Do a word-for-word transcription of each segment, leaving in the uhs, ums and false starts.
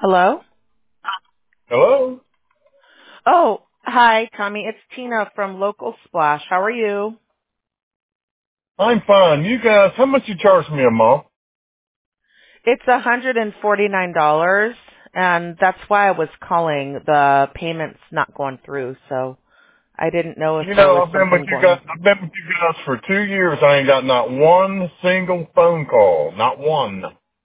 Hello? Hello? Oh, hi, Tommy. It's Tina from Local Splash. How are you? I'm fine. You guys, how much you charge me a month? It's one hundred forty-nine dollars, and that's why I was calling. The payment's not going through, so I didn't know if You there know, was I've been with something you guys, going. I've been with you guys for two years. I ain't got not one single phone call. Not one.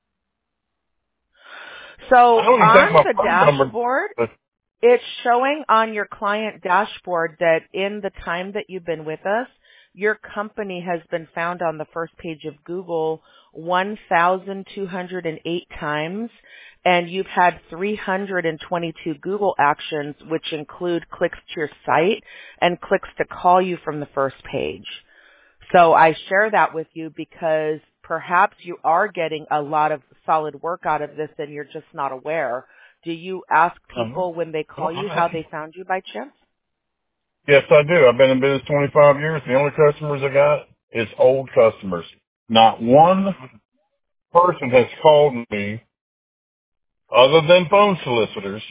I So don't even think on my the phone number, dashboard, but, it's showing on your client dashboard that in the time that you've been with us, your company has been found on the first page of Google one thousand two hundred eight times, and you've had three hundred twenty-two Google actions, which include clicks to your site and clicks to call you from the first page. So I share that with you because perhaps you are getting a lot of solid work out of this and you're just not aware. Do you ask uh-huh. people when they call Well, you how I- they found you by chance? yes, I do. I've been in business twenty-five years. The only customers I got is old customers. Not one person has called me other than phone solicitors,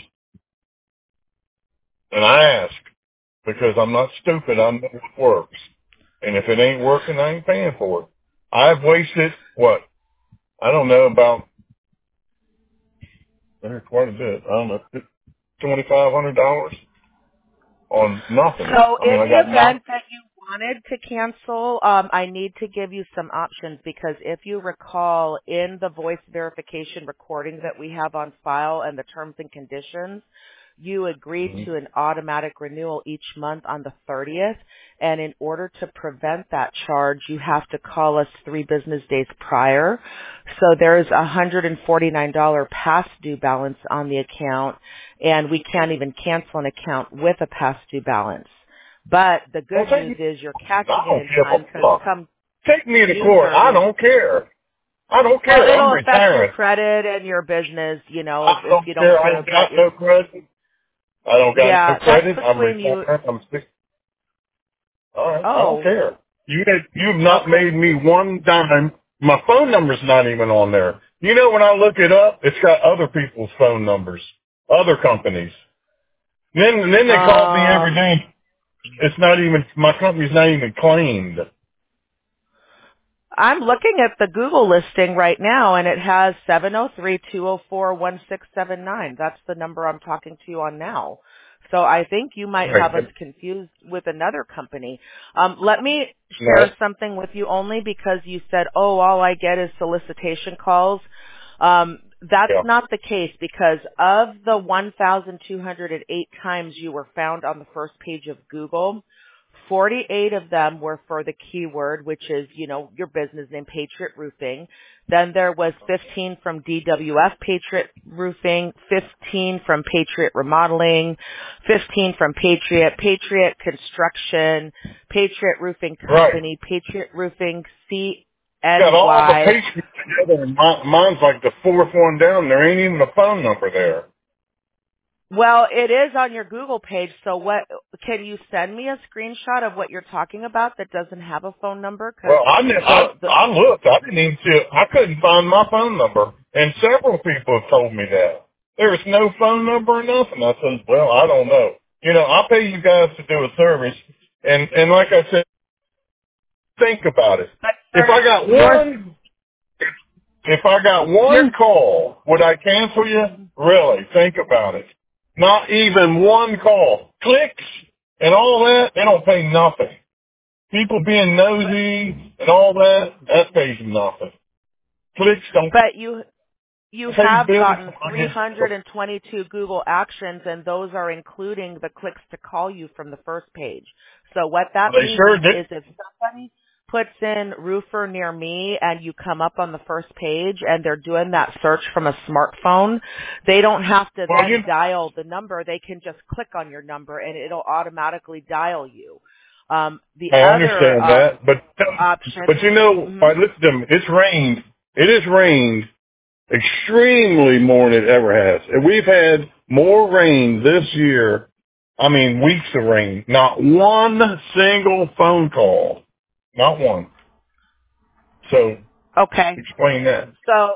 and I ask because I'm not stupid. I know it works. And if it ain't working, I ain't paying for it. I've wasted, what, I don't know, about uh, quite a bit. I don't know, twenty-five hundred dollars on nothing. So I mean, in I the got event knocked. that you wanted to cancel, um, I need to give you some options because if you recall in the voice verification recording that we have on file and the terms and conditions, you agreed Mhm. to an automatic renewal each month on the thirtieth. And in order to prevent that charge, you have to call us three business days prior. So there's a one hundred forty-nine dollars past due balance on the account, and we can't even cancel an account with a past due balance. But the Well, good take news me, is you're I catching it don't in give time a because fuck. come Take me to June court. I thirtieth, don't care. I don't well, care. I'm it'll affect your retiring. credit and your business, you know, if, I if don't you don't care. I feel ain't that got you're, no credit. I don't got no yeah, that's credit. I'm between you. retired. I'm sick. All right. I don't Oh, care. You you've not made okay. me one dime. My phone number's not even on there. You know, when I look it up, it's got other people's phone numbers, other companies. Then then they call me every Um, day. It's not even my company's not even claimed. I'm looking at the Google listing right now, and it has seven oh three, two oh four, one six seven nine. That's the number I'm talking to you on now. So I think you might Right. have us confused with another company. Um, let me No. share something with you only because you said, oh, all I get is solicitation calls. Um, that's Yeah. not the case because of the one thousand two hundred eight times you were found on the first page of Google, forty-eight of them were for the keyword, which is, you know, your business name, Patriot Roofing. Then there was fifteen from D W F Patriot Roofing, fifteen from Patriot Remodeling, fifteen from Patriot, Patriot Construction, Patriot Roofing Right. Company, Patriot Roofing Got all the C N Y. pages together, and mi- mine's like the fourth one down. There ain't even a phone number there. Well, it is on your Google page, so what, can you send me a screenshot of what you're talking about that doesn't have a phone number? Because Well, I, didn't- I the, the, I looked. I didn't even see it. I couldn't find my phone number, and several people have told me that there's no phone number or nothing. I said, well, I don't know. You know, I pay you guys to do a service, and and like I said, think about it. but If I got yours, one, if I got your, one call, would I cancel you? Really? Think about it. Not even one call. Clicks and all that, they don't pay nothing. People being nosy and all that, that pays nothing. Clicks don't but you, you pay have bills. gotten I three get, hundred twenty-two Google actions, and those are including the clicks to call you from the first page. So what that they means sure did. is if somebody puts in roofer near me and you come up on the first page and they're doing that search from a smartphone, they don't have to Well, you, then dial the number. They can just click on your number and it'll automatically dial you. Um, the I other understand um, that, but option. but you know, Mhm. I listen to them. It's rained. It has rained extremely more than it ever has. And we've had more rain this year. I mean, weeks of rain. Not one single phone call. Not one. So Okay. explain that. So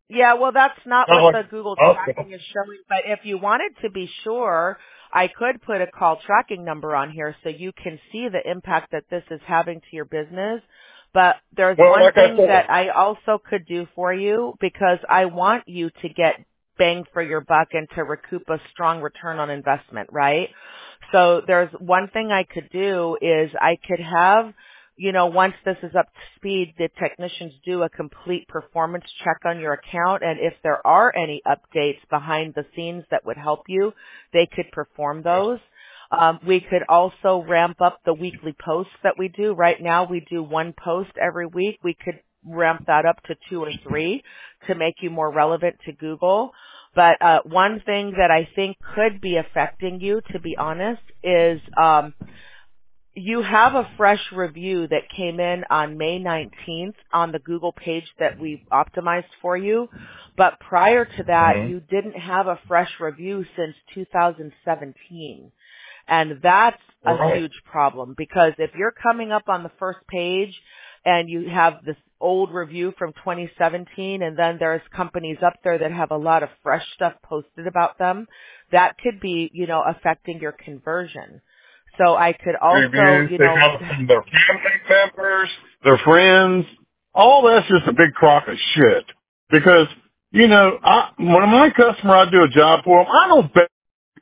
Yeah, well, that's not Not what like, the Google okay. tracking is showing. But if you wanted to be sure, I could put a call tracking number on here so you can see the impact that this is having to your business. But there's Well, one like I thing said, that I also could do for you because I want you to get bang for your buck and to recoup a strong return on investment, right? So there's one thing I could do is I could have, you know, once this is up to speed, the technicians do a complete performance check on your account, and if there are any updates behind the scenes that would help you, they could perform those. Um, we could also ramp up the weekly posts that we do. Right now, we do one post every week. We could ramp that up to two or three to make you more relevant to Google. But uh, one thing that I think could be affecting you, to be honest, is um, you have a fresh review that came in on May nineteenth on the Google page that we optimized for you. But prior to that, mm-hmm. you didn't have a fresh review since two thousand seventeen. And that's All a right. huge problem because if you're coming up on the first page and you have this old review from twenty seventeen and then there's companies up there that have a lot of fresh stuff posted about them, that could be, you know, affecting your conversion. So I could also, Reviews, you they know, have from their family members, their friends. All that's just a big crock of shit. Because, you know, I, when my customer, I do a job for them, I don't bet.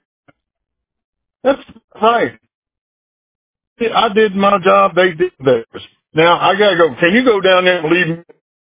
That's right. I did my job, they did theirs. Now, I gotta go, can you go down there and leave me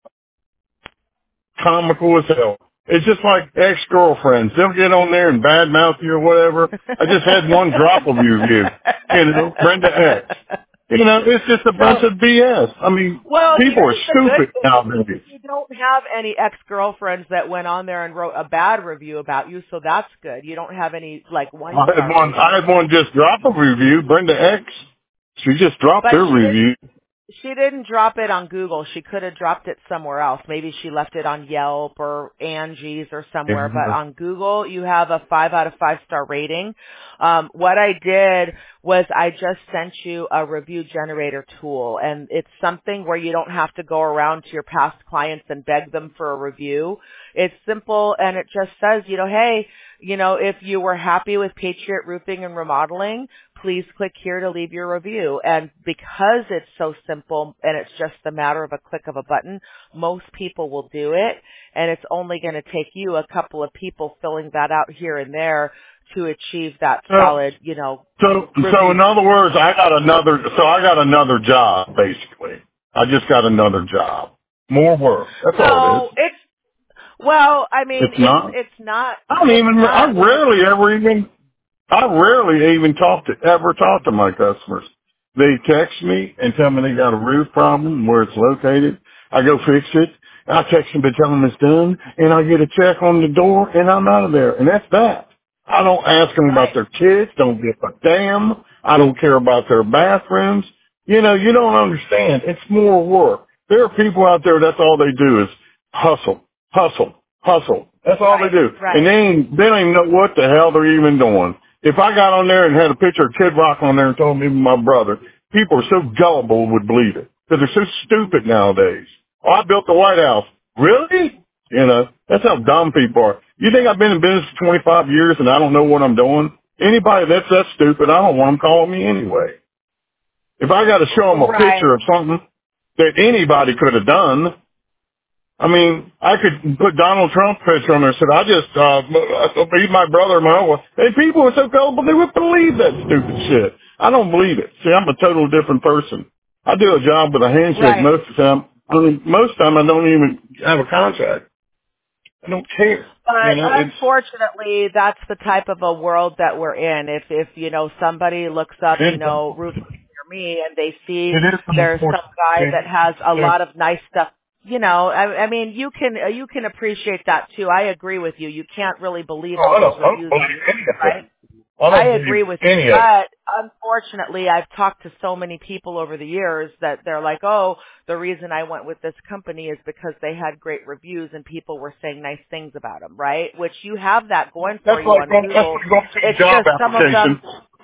comical as hell? It's just like ex-girlfriends. They'll get on there and badmouth you or whatever. I just had one drop of your review. You know, Brenda X. You know, it's just a bunch so, of B S. I mean, well, people are here's the good stupid thing. nowadays. You don't have any ex-girlfriends that went on there and wrote a bad review about you, so that's good. You don't have any, like, I had one-star one, I ratings. had one just drop a review, Brenda X. She just dropped But her she didn't review. She didn't drop it on Google. She could have dropped it somewhere else. Maybe she left it on Yelp or Angie's or somewhere. But And, on Google, you have a five out of five star rating. Um, what I did was I just sent you a review generator tool, and it's something where you don't have to go around to your past clients and beg them for a review. It's simple, and it just says, you know, hey, you know, if you were happy with Patriot Roofing and Remodeling, please click here to leave your review. And because it's so simple and it's just a matter of a click of a button, most people will do it. And it's only going to take you a couple of people filling that out here and there to achieve that so, solid, you know, so, so review. in other words, I got another, so I got another job, basically. I just got another job. More work. That's all it is. No, it's, well, I mean, It's it's, not. it's not, I don't it's even, I not when it, rarely ever even, I rarely even talk to, ever talk to my customers. They text me and tell me they got a roof problem, where it's located. I go fix it. I text them to tell them it's done, and I get a check on the door, and I'm out of there. And that's that. I don't ask them about right, their kids. Don't give a damn. I don't care about their bathrooms. You know, you don't understand. It's more work. There are people out there, that's all they do is hustle, hustle, hustle. That's all they right, do. And right. they ain't, they don't even know what the hell they're even doing. If I got on there and had a picture of Kid Rock on there and told me my brother, people are so gullible would believe it. Because they're so stupid nowadays. Oh, I built the White House. Really? You know, that's how dumb people are. You think I've been in business for twenty-five years and I don't know what I'm doing? Anybody that's that stupid, I don't want them calling me anyway. If I got to show them a Right. picture of something that anybody could have done, I mean, I could put Donald Trump's picture on there and said, I just, uh, beat my brother and my uncle. And people are so gullible, they would believe that stupid shit. I don't believe it. See, I'm a total different person. I do a job with a handshake Right. most of the time. I mean, most of the time I don't even have a contract. I don't care. You But know, it's, unfortunately, that's the type of a world that we're in. If, if, you know, somebody looks up, it you is, know, roof near me and they see it is there's some unfortunate. guy that has a Yeah. lot of nice stuff, you know, I, I mean, you can, you can appreciate that too. I agree with you. You can't really believe Oh, all I those don't, I don't reviews believe on Google, any of right? it. I I don't agree believe with you, any of it. but unfortunately, I've talked to so many people over the years that they're like, oh, the reason I went with this company is because they had great reviews and people were saying nice things about them, right? Which you have that going for That's you like on going, that's Google. like going to a It's job just some of them. application.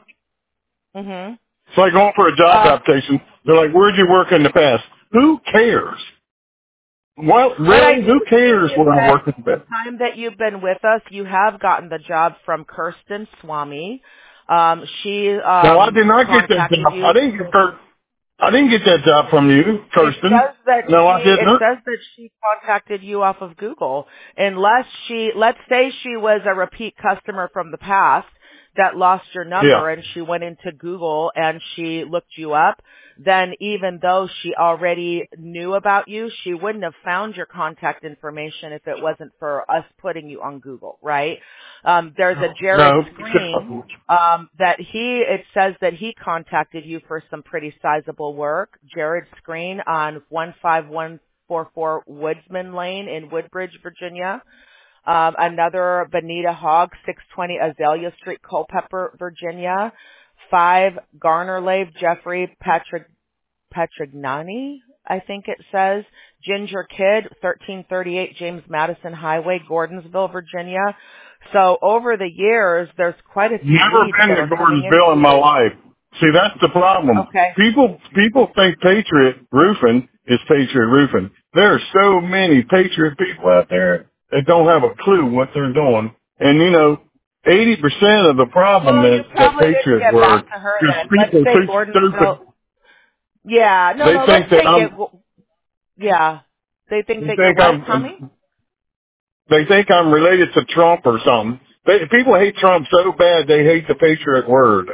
hmm It's like going for a job Um, application. They're like, where'd you work in the past? Who cares? Well, really, who cares what I work with? The time that you've been with us, you have gotten the job from Kirsten Swami. Um, she um, no, I did not get that job. you. I didn't get that. I didn't get that job from you, Kirsten. It says that No, she, I didn't. it says that she contacted you off of Google. Unless she, let's say she was a repeat customer from the past that lost your number Yeah. and she went into Google and she looked you up, then even though she already knew about you, she wouldn't have found your contact information if it wasn't for us putting you on Google, right? Um, there's a Jared No. Screen um, that he, it says that he contacted you for some pretty sizable work. Jared Screen on one five one four four Woodsman Lane in Woodbridge, Virginia. Um, another Benita Hogg, six twenty Azalea Street, Culpeper, Virginia. Five Garner Lave, Jeffrey Patrick Petrignani, I think it says. Ginger Kid, thirteen thirty-eight James Madison Highway, Gordonsville, Virginia. So over the years, there's quite a few Never leads been that to are coming Gordonsville in in. my life. See, that's the problem. Okay. People, people think Patriot Roofing is Patriot Roofing. There are so many Patriot people out there that don't have a clue what they're doing. And you know, eighty percent of the problem Well, you is that probably didn't Patriot get word. back to her Because then. Let's people say think stupid. Gordonsville. Yeah, no, They no, let's think that say I'm, it. Yeah. They think they that you're think what, Tommy? I'm, they think I'm related to Trump or something. They, people hate Trump so bad they hate the Patriot word.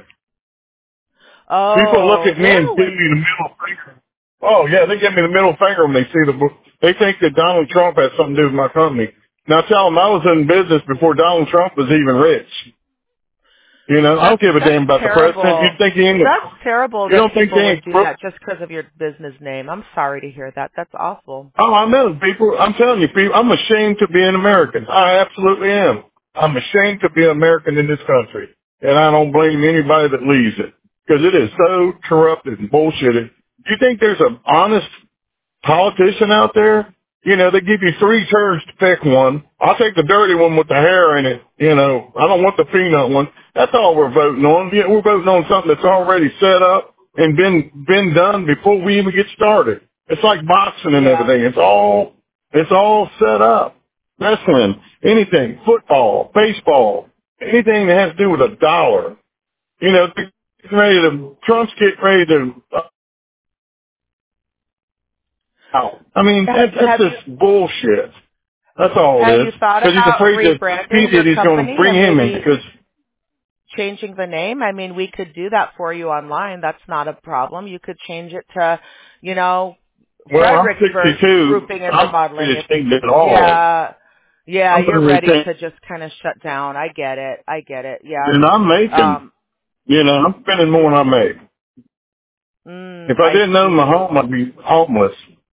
People look Oh, at me and give me really? the middle finger. Oh yeah, they give me the middle finger when they see the book. They think that Donald Trump has something to do with my company. Now tell them I was in business before Donald Trump was even rich. You know, I That's don't give a that's damn about the president. You terrible. think he ain't, That's terrible you that don't think he people would ain't do crook? that just because of your business name. I'm sorry to hear that. That's awful. Oh, I know, people. I'm telling you, people, I'm ashamed to be an American. I absolutely am. I'm ashamed to be an American in this country. And I don't blame anybody that leaves it. Because it is so corrupted and bullshitted. Do you think there's an honest politician out there? You know, they give you three turns to pick one. I'll take the dirty one with the hair in it. You know, I don't want the peanut one. That's all we're voting on. Yeah, we're voting on something that's already set up and been been done before we even get started. It's like boxing and Yeah. everything. It's all it's all set up. Wrestling, anything, football, baseball, anything that has to do with a dollar. You know, getting ready to Trump's getting ready to. Uh, I mean, that, that's Have you just bullshit. That's all have it you is. thought Because he's about afraid that rebranding your Pete is going to company bring and him in. maybe Because, changing the name? I mean, we could do that for you online. That's not a problem. You could change it to, you know, well, I'm Fredericksburg sixty-two. Roofing and I'm not Remodeling. ready to If change it at all. yeah, yeah, I'm you're going to ready retain. to just kind of shut down. I get it. I get it. Yeah. And I'm making, Um. you know, I'm spending more than I make. Mm, If I I didn't own my see. home, I'd be homeless.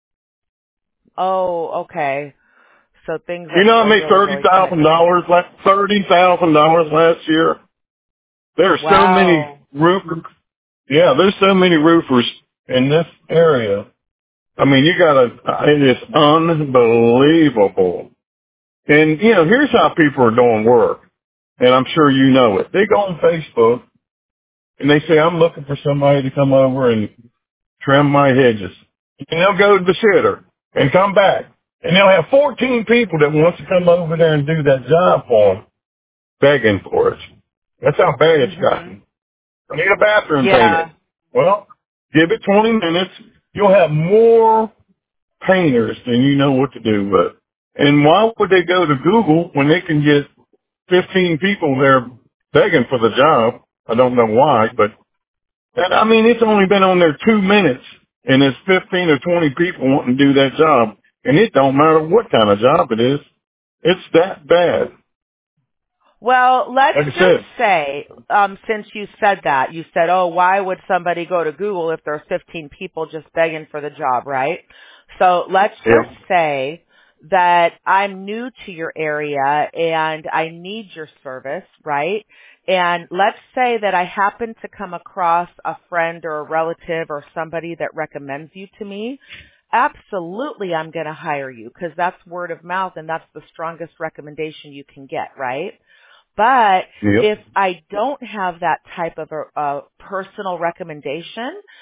Oh, okay. So things You are know, I are made really, thirty really kind of thousand different. dollars last thirty thousand dollars last year. There are so many Wow. roofers. Yeah, there's so many roofers in this area. I mean, you gotta, it is unbelievable. And, you know, here's how people are doing work. And I'm sure you know it. They go on Facebook and they say, I'm looking for somebody to come over and trim my hedges. And they'll go to the shitter and come back. And they'll have fourteen people that wants to come over there and do that job for them, begging for it. That's how bad it's Mhm. gotten. I need a bathroom painter. Yeah. Well, give it twenty minutes. You'll have more painters than you know what to do with. And why would they go to Google when they can get fifteen people there begging for the job? I don't know why, but that, I mean, it's only been on there two minutes and there's fifteen or twenty people wanting to do that job. And it don't matter what kind of job it is. It's that bad. Well, let's Like I just said, say, um, since you said that, you said, oh, why would somebody go to Google if there's fifteen people just begging for the job, right? So let's yeah. just say that I'm new to your area and I need your service, right? And let's say that I happen to come across a friend or a relative or somebody that recommends you to me. Absolutely, I'm going to hire you because that's word of mouth and that's the strongest recommendation you can get, right? But Yep. if I don't have that type of a, a personal recommendation,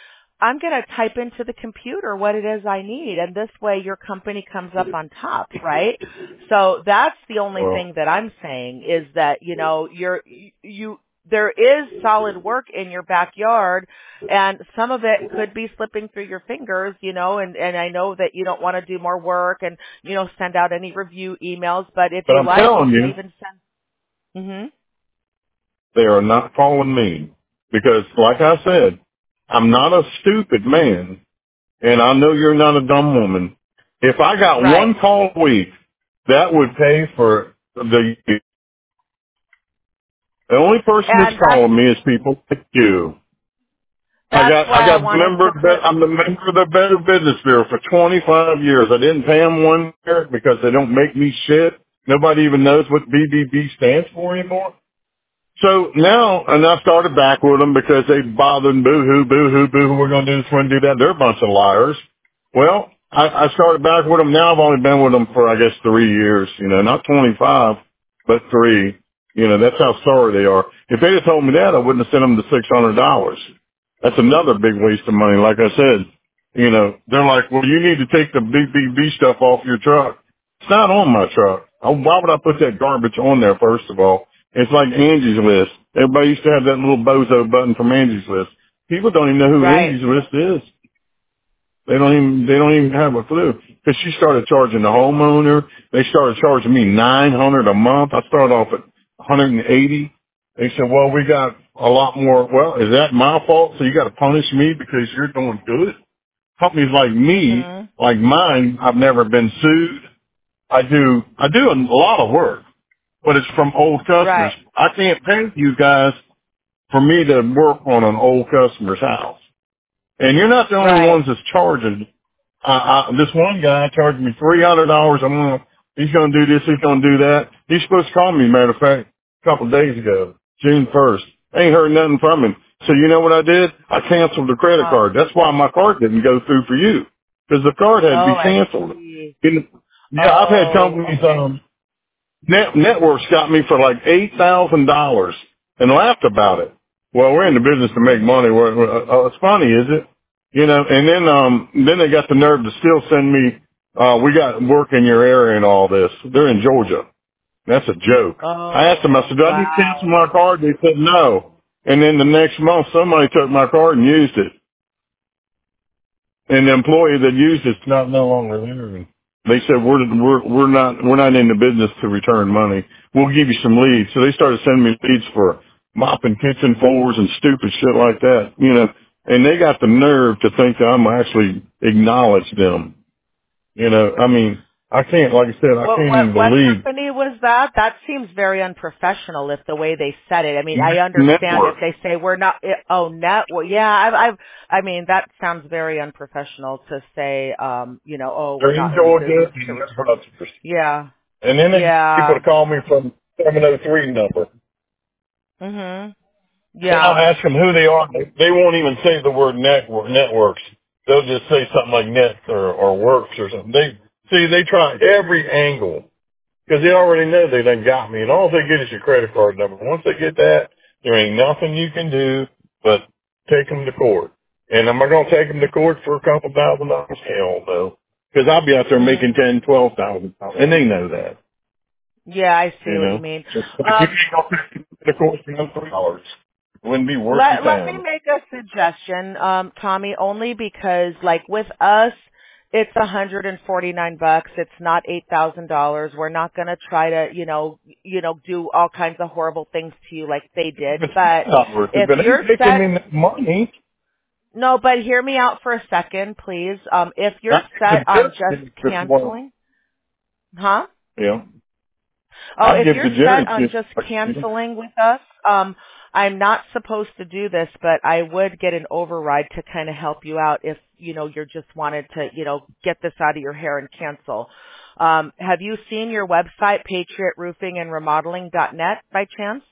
I'm going to type into the computer what it is I need, and this way your company comes up on top, right? So that's the only Well, thing that I'm saying is that, you know, you're, you, there is solid work in your backyard, and some of it could be slipping through your fingers, you know, and, and I know that you don't want to do more work and, you know, send out any review emails, but if but you I'm like, you telling can you, even send, hmm they are not following me because, like I said, I'm not a stupid man, and I know you're not a dumb woman. If I got right. one call a week, that would pay for the. The only person that's And that's, calling me is people like you. I that's got I why I got wanted member. to put, I'm the member of the Better Business Bureau for twenty-five years. I didn't pay them one year because they don't make me shit. Nobody even knows what B B B stands for anymore. So now, and I started back with them because they bothered and boo-hoo, boo-hoo, boo-hoo, we're going to do this, we're going to do that. They're a bunch of liars. Well, I, I started back with them. Now I've only been with them for, I guess, three years, you know, not twenty-five, but three. You know, that's how sorry they are. If they'd have told me that, I wouldn't have sent them the six hundred dollars. That's another big waste of money. Like I said, you know, they're like, well, you need to take the B B B stuff off your truck. It's not on my truck. Oh, why would I put that garbage on there, first of all? It's like Angie's List. Everybody used to have that little bozo button from Angie's List. People don't even know who right. Angie's List is. They don't even, they don't even have a clue. Cause she started charging the homeowner. They started charging me nine hundred a month. I started off at one hundred eighty. They said, well, we got a lot more. Well, is that my fault? So you got to punish me because you're doing good? Companies like me, hmm like mine, I've never been sued. I do, I do a lot of work, but it's from old customers. Right. I can't pay you guys for me to work on an old customer's house. And you're not the only Right. ones that's charging. Uh, uh, this one guy charged me three hundred dollars a month. He's going to do this. He's going to do that. He's supposed to call me, matter of fact, a couple of days ago, June first. Ain't heard nothing from him. So you know what I did? I canceled the credit Huh. card. That's why my card didn't go through for you. Because the card had to Oh, be I canceled. see. And, yeah, I've had Oh, companies, okay. um, Net, networks got me for like eight thousand dollars and laughed about it. Well, we're in the business to make money. We're, we're, uh, it's funny, is it? You know, and then, um, then they got the nerve to still send me, uh, we got work in your area and all this. They're in Georgia. That's a joke. I asked them, I Oh, said, do I need to cancel wow. my card? They said no. And then the next month somebody took my card and used it. And the employee that used it's not no longer there. And they said we're we're we're not we're not in the business to return money. We'll give you some leads. So they started sending me leads for mopping kitchen floors and stupid shit like that. You know, and they got the nerve to think that I'm actually acknowledge them. You know, I mean, I can't. Like I said, I What can't what even what believe company was that? That seems very unprofessional. If the way they said it, I mean, I understand if network. they say we're not. eh, Oh, net. Well, yeah, I've, I've. I mean, that sounds very unprofessional to say. Um, you know, oh, we're They're in not in the Georgia. business to And they're return. brothers. Yeah, And then they get people yeah. to call me from seven oh three number. Mhm. Then I'll Yeah. ask them who they are. They they won't even say the word network, networks. They'll just say something like net or, or works or something. They see they try every angle because they already know they done got me, and all they get is your credit card number. Once they get that, there ain't nothing you can do but take them to court. And am I going to take them to court for a couple thousand dollars? Hell no, because I'll be out there making Mm. ten, twelve thousand dollars, and they know that. Yeah, I see You what you know, mean. just if you Um, can't go to court for no three dollars, it wouldn't be worth your Let let me time. make a suggestion, um, Tommy, only because like with us it's a hundred and forty nine bucks. It's not eight thousand dollars. We're not gonna try to, you know you know, do all kinds of horrible things to you like they did. It's But not worth it, if but he's you're making set me money. no, but hear me out for a second, please. Um, if you're That's set the on just Jerry as well. canceling huh? Yeah. Oh, I'd if give you're the set Jerry on just just canceling with us, um, I'm not supposed to do this, but I would get an override to kind of help you out if, you know, you're just wanted to, you know, get this out of your hair and cancel. Um, have you seen your website, patriot roofing and remodeling dot net by chance?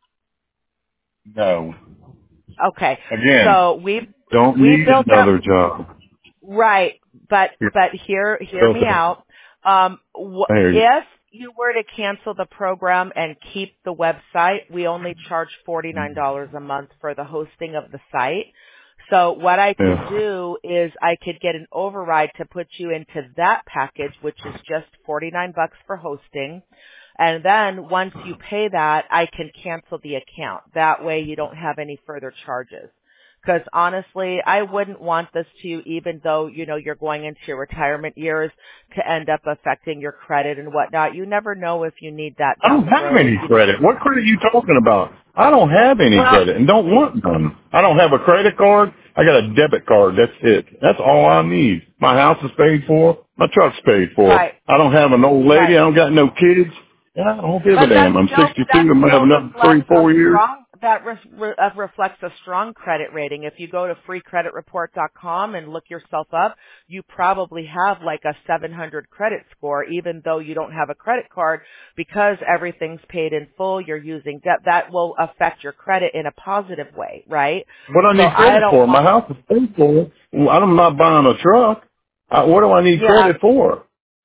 no. Okay. Again, So we don't we need built up another job. right, but Yeah. but hear hear Still me don't. out. Um, wh- I hear you. if you were to cancel the program and keep the website, we only charge forty nine dollars a month for the hosting of the site. So what I could Yeah. do is I could get an override to put you into that package, which is just forty-nine bucks for hosting. And then once you pay that, I can cancel the account. That way you don't have any further charges. Because honestly, I wouldn't want this to, even though, you know, you're going into your retirement years, to end up affecting your credit and whatnot. You never know if you need that I down don't the have road. any credit. What credit are you talking about? I don't have any Well, credit and don't want none. I don't have a credit card. I got a debit card. That's it. That's all I need. My house is paid for. My truck's paid for. right, I don't have an old lady. right. I don't got no kids. Yeah, I don't give a But that damn. I'm still sixty-two. that I'm going to have still another three, reflects a four years. strong that re- re- uh, reflects a strong credit rating. If you go to free credit report dot com and look yourself up, you probably have like a seven hundred credit score, even though you don't have a credit card, because everything's paid in full. You're using debt. That will affect your credit in a positive way, right? What I So need I credit don't for? My want. house is paid for. Well, I'm not buying a truck. Uh, what do I need Yeah. credit for?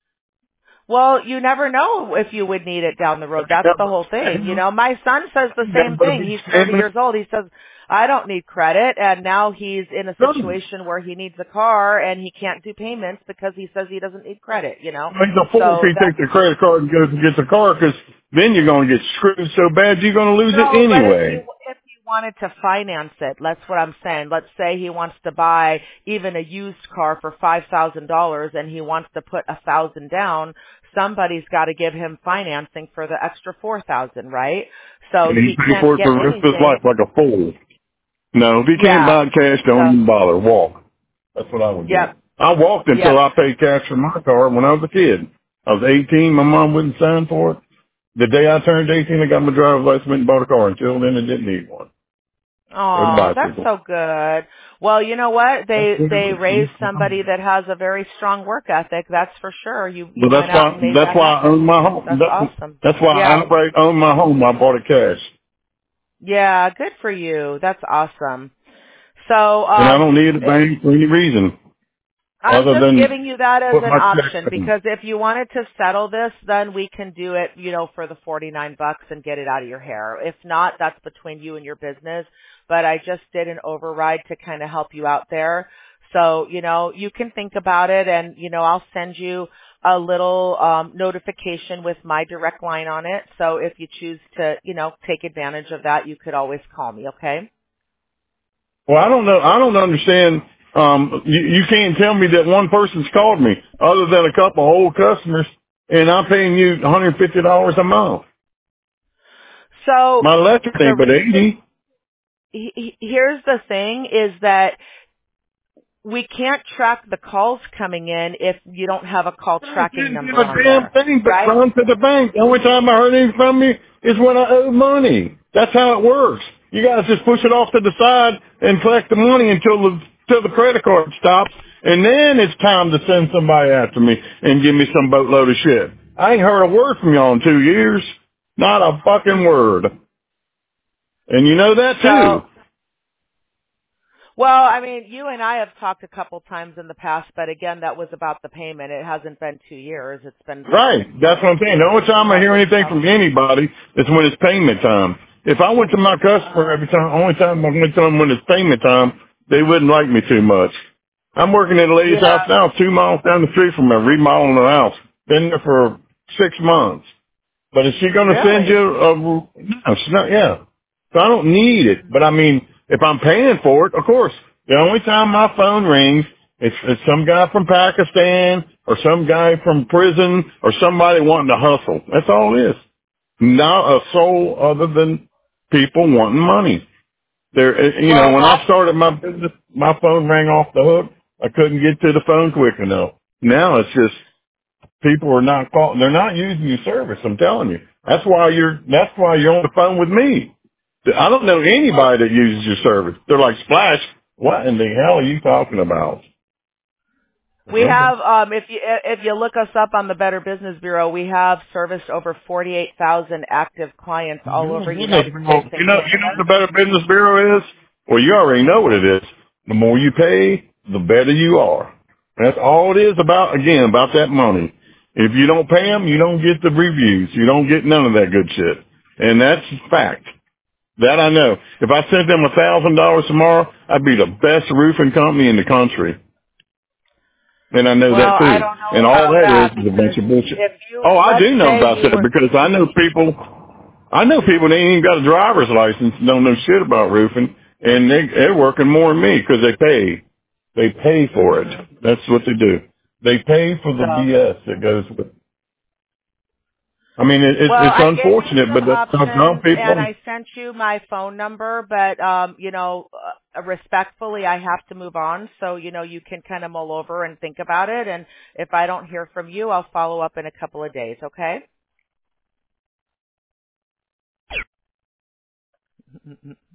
Well, you never know if you would need it down the road. That's the whole thing. You know, my son says the same thing. He's thirty years old. He says, I don't need credit. And now he's in a situation where he needs a car and he can't do payments because he says he doesn't need credit, you know? He's a fool if So he that's, takes the credit card and goes and gets a car, because then you're going to get screwed so bad you're going to lose it no, but if you, anyway. if you wanted to finance it, that's what I'm saying. Let's say he wants to buy even a used car for five thousand dollars and he wants to put a thousand down. Somebody's got to give him financing for the extra four thousand, right? So And he he pays can't for it get for the rest of his anything. life like a fool. No, if he can't Yeah. buy it cash, don't So, even bother. Walk. That's what I would do. yep, I walked until yep. I paid cash for my car when I was a kid. I was eighteen. My mom wouldn't sign for it. The day I turned eighteen, I got my driver's license and bought a car. Until then, I didn't need one. Or a Oh, that's bicycle. so good. Well, you know what? They they raised somebody that has a very strong work ethic. That's for sure. You Well, you that's went out why and made that's that why I happen. own my home. That's That, awesome. that's why I Yeah. outright own my home. I bought it cash, Yeah, good for you. That's awesome. So, and I don't um need a bank for any reason I'm other just than giving you that as put an my check option in. because if you wanted to settle this, then we can do it, you know, for the forty-nine bucks and get it out of your hair. If not, that's between you and your business. But I just did an override to kind of help you out there. So, you know, you can think about it and, you know, I'll send you a little um notification with my direct line on it. So if you choose to, you know, take advantage of that, you could always call me, okay? Well, I don't know. I don't understand. Um, you, you can't tell me that one person's called me other than a couple of old customers, and I'm paying you one hundred fifty dollars a month. So My electric the ain't but reason eighty. he- he- here's the thing is that we can't track the calls coming in if you don't have a call I tracking didn't do number a on damn there, thing but right? run to the bank. The only time I heard anything from you is when I owe money. That's how it works. You guys just push it off to the side and collect the money until the till the credit card stops, and then it's time to send somebody after me and give me some boatload of shit. I ain't heard a word from y'all in two years. Not a fucking word. And you know that too. So, well, I mean, you and I have talked a couple times in the past, but again, that was about the payment. It hasn't been two years. It's been like, Right. That's what, what I'm saying. The only time I hear months. anything So, from anybody is when it's payment time. If I went to my customer uh, every time, only time I went to them when it's payment time, they wouldn't like me too much. I'm working at a lady's yeah, house now, two miles down the street from her, remodeling her house. Been there for six months. But is she going to send you really? a, no, she's not, yeah. So I don't need it. But I mean, if I'm paying for it, of course, the only time my phone rings, it's, it's some guy from Pakistan or some guy from prison or somebody wanting to hustle. That's all it is. Not a soul other than people wanting money. There, you know, Well, when I that's, started my business, my phone rang off the hook. I couldn't get to the phone quick enough. Now it's just people are not call, they're not using your service. I'm telling you. That's why you're. That's why you're on the phone with me. I don't know anybody that uses your service. They're like, Splash. What in the hell are you talking about? we have, um, if you, if you look us up on the Better Business Bureau, we have serviced over forty-eight thousand active clients all over You know, United States you and know, you know what Canada. the Better Business Bureau is? Well, you already know what it is. The more you pay, the better you are. That's all it is about, again, about that money. If you don't pay them, you don't get the reviews. You don't get none of that good shit. And that's a fact. That I know. If I sent them a thousand dollars tomorrow, I'd be the best roofing company in the country. And I know Well, that I too. don't know And all about that that is is a bunch of bullshit. if you, Oh, I let's do know say about you that were, because I know people, I know people that ain't even got a driver's license, don't know shit about roofing, and they, they're working more than me because they pay. They pay for it. That's what they do. They pay for the so, B S that goes with it. I mean, it, it's well, it's I gave you unfortunate, some but that's how some options and people. I sent you my phone number, but, um, you know, uh, respectfully, I have to move on. So, you know, you can kind of mull over and think about it. And if I don't hear from you, I'll follow up in a couple of days. Okay.